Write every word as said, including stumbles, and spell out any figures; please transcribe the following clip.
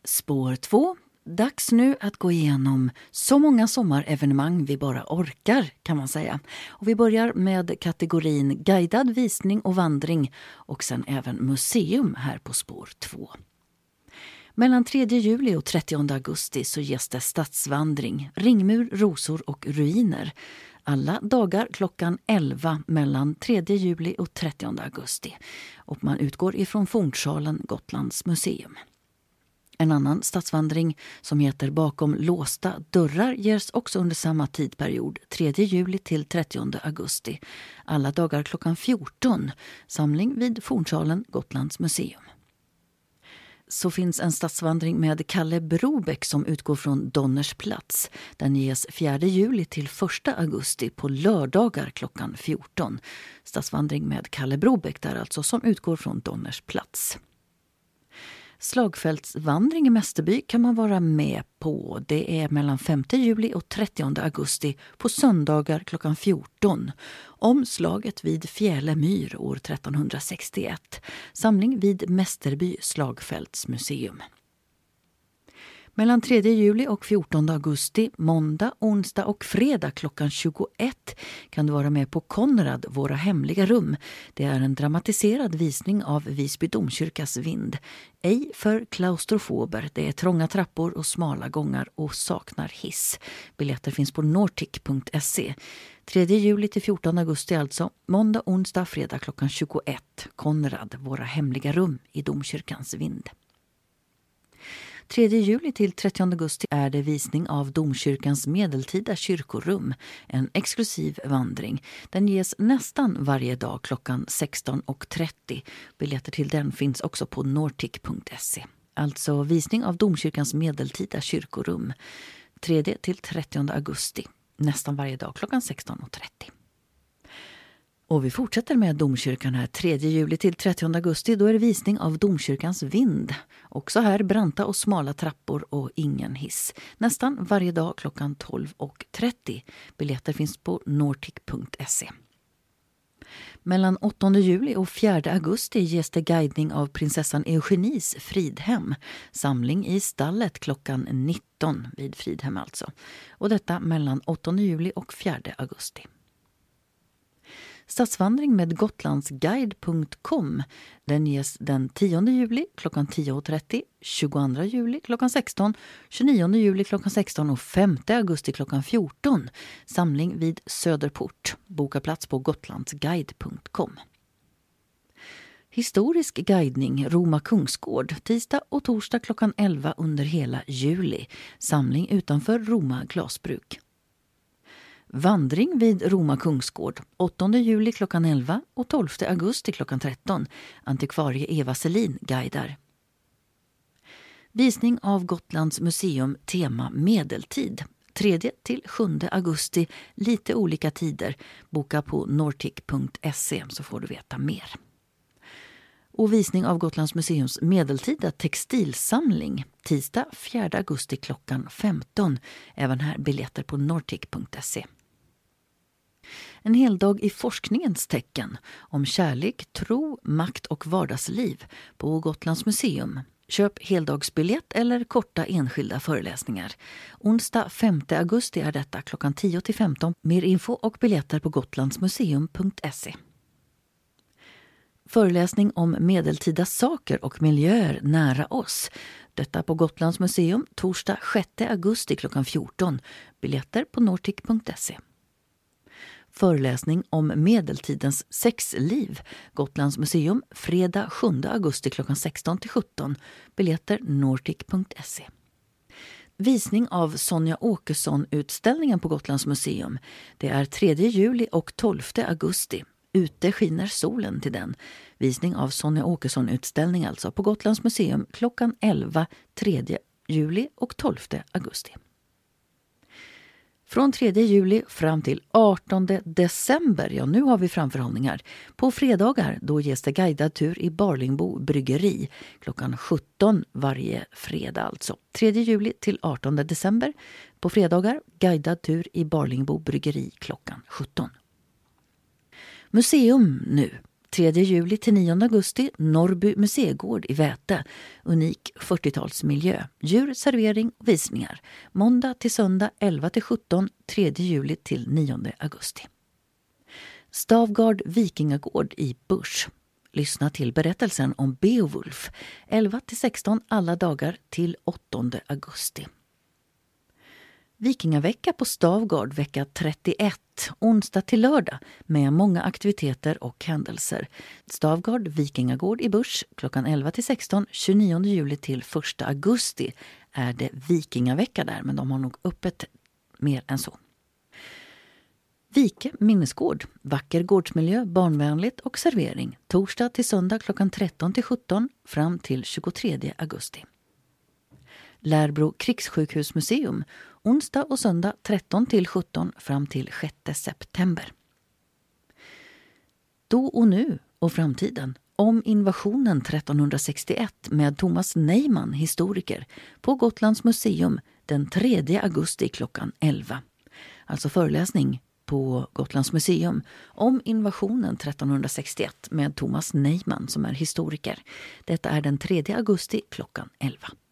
Spår två. Dags nu att gå igenom så många sommarevenemang vi bara orkar, kan man säga. Och vi börjar med kategorin guidad visning och vandring och sen även museum här på spår två. Mellan tredje juli och trettionde augusti så ges det stadsvandring, ringmur, rosor och ruiner. Alla dagar klockan elva mellan tredje juli och trettionde augusti. Och man utgår ifrån Fornsalen, Gotlands museum. En annan stadsvandring som heter Bakom låsta dörrar ges också under samma tidperiod, tredje juli till trettionde augusti. Alla dagar klockan fjorton, samling vid Fornsalen, Gotlands museum. Så finns en stadsvandring med Kalle Brobeck som utgår från Donners plats. Den ges fjärde juli till första augusti på lördagar klockan fjorton. Stadsvandring med Kalle Brobeck där alltså som utgår från Donners plats. Slagfältsvandring i Mästerby kan man vara med på. Det är mellan femte juli och trettionde augusti på söndagar klockan fjorton. Om slaget vid Fjälemyr år trettonhundrasextioett. Samling vid Mästerby slagfältsmuseum. Mellan tredje juli och fjortonde augusti, måndag, onsdag och fredag klockan tjugoett kan du vara med på Konrad, våra hemliga rum. Det är en dramatiserad visning av Visby domkyrkas vind. Ej för klaustrofober, det är trånga trappor och smala gångar och saknar hiss. Biljetter finns på nortic punkt se. tredje juli till fjortonde augusti alltså, måndag, onsdag, fredag klockan tjugoett. Konrad, våra hemliga rum i domkyrkans vind. tredje juli till trettionde augusti är det visning av domkyrkans medeltida kyrkorum, en exklusiv vandring. Den ges nästan varje dag klockan sexton och trettio. Biljetter till den finns också på nortic punkt se. Alltså visning av domkyrkans medeltida kyrkorum, tredje till trettionde augusti, nästan varje dag klockan sexton och trettio. Och vi fortsätter med domkyrkan här tredje juli till trettionde augusti. Då är det visning av domkyrkans vind. Också här branta och smala trappor och ingen hiss. Nästan varje dag klockan tolv och trettio. Biljetter finns på nortic punkt se. Mellan åttonde juli och fjärde augusti ges det guidning av prinsessan Eugenies Fridhem. Samling i stallet klockan nitton vid Fridhem alltså. Och detta mellan åttonde juli och fjärde augusti. Stadsvandring med gotlandsguide punkt com. Den ges den tionde juli klockan tio och trettio, tjugoandra juli klockan sexton, tjugonionde juli klockan sexton och femte augusti klockan fjorton. Samling vid Söderport. Boka plats på gotlandsguide punkt com. Historisk guidning Roma Kungsgård tisdag och torsdag klockan elva under hela juli. Samling utanför Roma glasbruk. Vandring vid Roma Kungsgård, åttonde juli klockan elva och tolfte augusti klockan tretton. Antikvarie Eva Selin guidar. Visning av Gotlands museum tema medeltid. tredje till sjunde augusti, lite olika tider. Boka på nortic punkt se så får du veta mer. Och visning av Gotlands museums medeltida textilsamling tisdag fjärde augusti klockan femton. Även här biljetter på nortic punkt se. En hel dag i forskningens tecken om kärlek, tro, makt och vardagsliv på Gotlands museum. Köp heldagsbiljett eller korta enskilda föreläsningar. Onsdag femte augusti är detta klockan tio till femton. Mer info och biljetter på gotlandsmuseum punkt se. Föreläsning om medeltida saker och miljöer nära oss. Detta på Gotlands museum torsdag sjätte augusti klockan fjorton. Biljetter på nortic punkt se. Föreläsning om medeltidens sexliv. Gotlands museum fredag sjunde augusti klockan sexton till sjutton. Biljetter nortic punkt se. Visning av Sonja Åkesson-utställningen på Gotlands museum. Det är tredje juli och tolfte augusti. Ute skiner solen till den. Visning av Sonja Åkesson-utställning alltså på Gotlands museum klockan elva tredje juli och tolfte augusti. Från tredje juli fram till artonde december, ja nu har vi framförhållningar. På fredagar då ges det guidad tur i Barlingbo bryggeri klockan sjutton varje fredag alltså. tredje juli till artonde december. På fredagar guidad tur i Barlingbo bryggeri klockan sjutton. Museum nu. tredje juli till nionde augusti Norrby museigård i Väte. Unik fyrtiotalsmiljö. Djur, servering och visningar. Måndag till söndag elva till sjutton, tredje juli till nionde augusti. Stavgard vikingagård i Busch. Lyssna till berättelsen om Beowulf. elva till sexton alla dagar till åttonde augusti. Vikingavecka på Stavgard vecka trettioett, onsdag till lördag med många aktiviteter och händelser. Stavgard vikingagård i Busch klockan elva till sexton, tjugonionde juli till första augusti är det vikingavecka där, men de har nog öppet mer än så. Vike minnesgård, vacker gårdsmiljö, barnvänligt och servering. Torsdag till söndag klockan tretton till sjutton fram till tjugotredje augusti. Lärbro krigssjukhusmuseum, onsdag och söndag tretton till sjutton fram till sjätte september. Då och nu och framtiden. Om invasionen trettonhundrasextioett med Thomas Neyman, historiker, på Gotlands museum den tredje augusti klockan elva. Alltså föreläsning på Gotlands museum om invasionen trettonhundrasextioett med Thomas Neyman som är historiker. Detta är den tredje augusti klockan elva.